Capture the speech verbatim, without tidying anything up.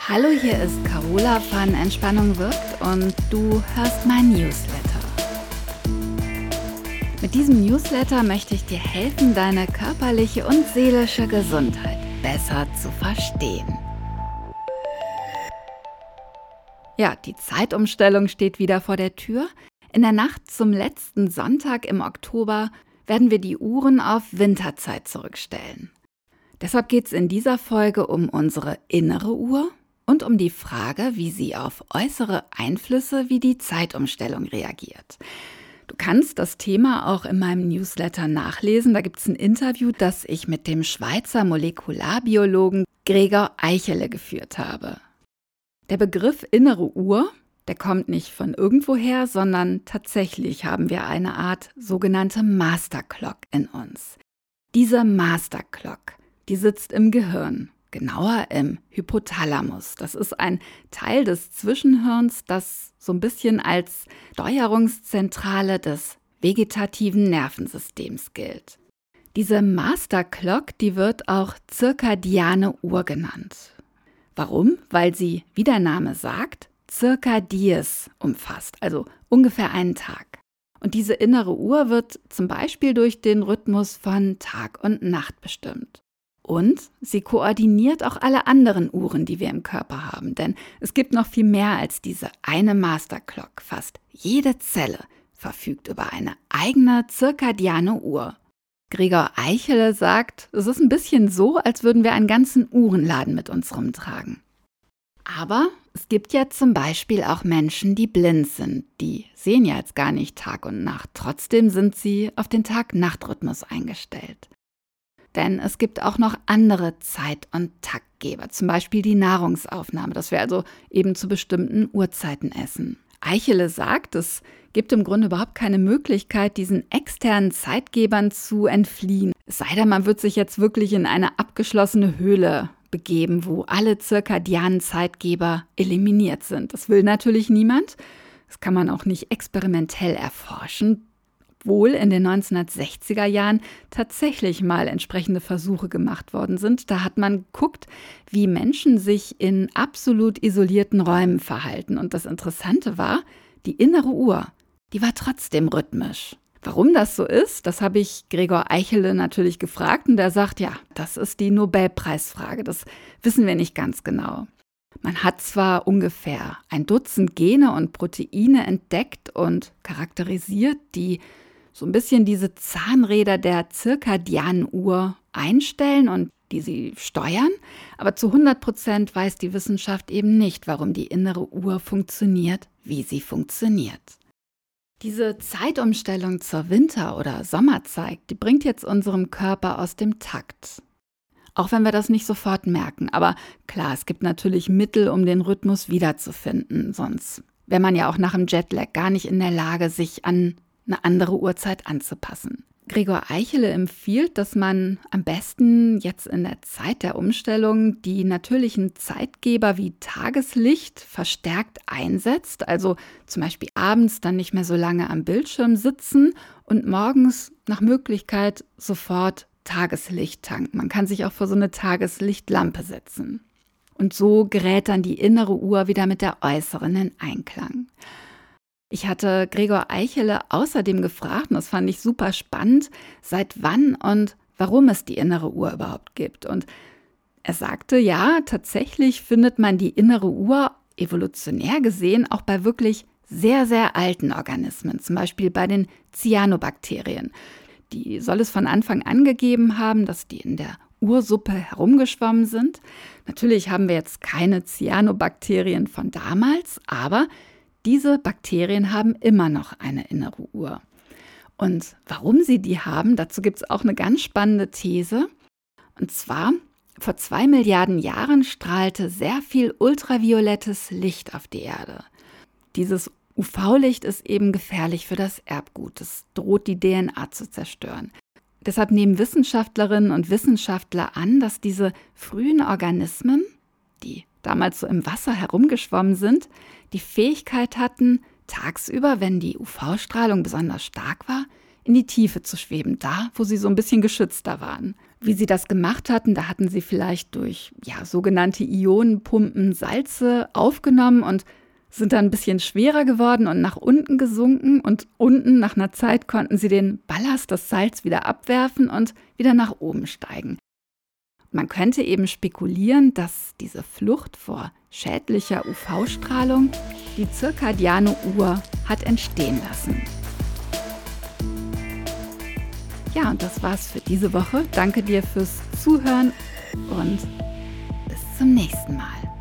Hallo, hier ist Carola von Entspannung wirkt und du hörst mein Newsletter. Mit diesem Newsletter möchte ich dir helfen, deine körperliche und seelische Gesundheit besser zu verstehen. Ja, die Zeitumstellung steht wieder vor der Tür. In der Nacht zum letzten Sonntag im Oktober werden wir die Uhren auf Winterzeit zurückstellen. Deshalb geht es in dieser Folge um unsere innere Uhr und um die Frage, wie sie auf äußere Einflüsse wie die Zeitumstellung reagiert. Du kannst das Thema auch in meinem Newsletter nachlesen. Da gibt es ein Interview, das ich mit dem Schweizer Molekularbiologen Gregor Eichele geführt habe. Der Begriff innere Uhr, der kommt nicht von irgendwoher, sondern tatsächlich haben wir eine Art sogenannte Master Clock in uns. Diese Master Clock, die sitzt im Gehirn. Genauer im Hypothalamus. Das ist ein Teil des Zwischenhirns, das so ein bisschen als Steuerungszentrale des vegetativen Nervensystems gilt. Diese Master Clock, die wird auch zirkadiane Uhr genannt. Warum? Weil sie, wie der Name sagt, circa dies umfasst, also ungefähr einen Tag. Und diese innere Uhr wird zum Beispiel durch den Rhythmus von Tag und Nacht bestimmt. Und sie koordiniert auch alle anderen Uhren, die wir im Körper haben. Denn es gibt noch viel mehr als diese eine Master Clock. Fast jede Zelle verfügt über eine eigene zirkadiane Uhr. Gregor Eichele sagt, es ist ein bisschen so, als würden wir einen ganzen Uhrenladen mit uns rumtragen. Aber es gibt ja zum Beispiel auch Menschen, die blind sind. Die sehen ja jetzt gar nicht Tag und Nacht. Trotzdem sind sie auf den Tag-Nacht-Rhythmus eingestellt. Denn es gibt auch noch andere Zeit- und Taktgeber, zum Beispiel die Nahrungsaufnahme, dass wir also eben zu bestimmten Uhrzeiten essen. Eichele sagt, es gibt im Grunde überhaupt keine Möglichkeit, diesen externen Zeitgebern zu entfliehen. Es sei denn, man wird sich jetzt wirklich in eine abgeschlossene Höhle begeben, wo alle zirkadianen Zeitgeber eliminiert sind. Das will natürlich niemand. Das kann man auch nicht experimentell erforschen. Obwohl in den neunzehnhundertsechziger Jahren tatsächlich mal entsprechende Versuche gemacht worden sind. Da hat man geguckt, wie Menschen sich in absolut isolierten Räumen verhalten. Und das Interessante war, die innere Uhr, die war trotzdem rhythmisch. Warum das so ist, das habe ich Gregor Eichele natürlich gefragt. Und der sagt, ja, das ist die Nobelpreisfrage. Das wissen wir nicht ganz genau. Man hat zwar ungefähr ein Dutzend Gene und Proteine entdeckt und charakterisiert, die so ein bisschen diese Zahnräder der zirkadianen Uhr einstellen und die sie steuern. Aber zu hundert Prozent weiß die Wissenschaft eben nicht, warum die innere Uhr funktioniert, wie sie funktioniert. Diese Zeitumstellung zur Winter- oder Sommerzeit, die bringt jetzt unserem Körper aus dem Takt. Auch wenn wir das nicht sofort merken. Aber klar, es gibt natürlich Mittel, um den Rhythmus wiederzufinden. Sonst wäre man ja auch nach dem Jetlag gar nicht in der Lage, sich an eine andere Uhrzeit anzupassen. Gregor Eichele empfiehlt, dass man am besten jetzt in der Zeit der Umstellung die natürlichen Zeitgeber wie Tageslicht verstärkt einsetzt, also zum Beispiel abends dann nicht mehr so lange am Bildschirm sitzen und morgens nach Möglichkeit sofort Tageslicht tanken. Man kann sich auch vor so eine Tageslichtlampe setzen. Und so gerät dann die innere Uhr wieder mit der äußeren in Einklang. Ich hatte Gregor Eichele außerdem gefragt, und das fand ich super spannend, seit wann und warum es die innere Uhr überhaupt gibt. Und er sagte, ja, tatsächlich findet man die innere Uhr evolutionär gesehen auch bei wirklich sehr, sehr alten Organismen, zum Beispiel bei den Cyanobakterien. Die soll es von Anfang an gegeben haben, dass die in der Ursuppe herumgeschwommen sind. Natürlich haben wir jetzt keine Cyanobakterien von damals, aber diese Bakterien haben immer noch eine innere Uhr. Und warum sie die haben, dazu gibt es auch eine ganz spannende These. Und zwar, vor zwei Milliarden Jahren strahlte sehr viel ultraviolettes Licht auf die Erde. Dieses U V-Licht ist eben gefährlich für das Erbgut. Es droht die D N A zu zerstören. Deshalb nehmen Wissenschaftlerinnen und Wissenschaftler an, dass diese frühen Organismen, die damals so im Wasser herumgeschwommen sind, die Fähigkeit hatten, tagsüber, wenn die U V-Strahlung besonders stark war, in die Tiefe zu schweben, da, wo sie so ein bisschen geschützter waren. Wie sie das gemacht hatten, da hatten sie vielleicht durch ja, sogenannte Ionenpumpen Salze aufgenommen und sind dann ein bisschen schwerer geworden und nach unten gesunken. Und unten, nach einer Zeit, konnten sie den Ballast, das Salz, wieder abwerfen und wieder nach oben steigen. Man könnte eben spekulieren, dass diese Flucht vor schädlicher U V-Strahlung die zirkadiane Uhr hat entstehen lassen. Ja, und das war's für diese Woche. Danke dir fürs Zuhören und bis zum nächsten Mal.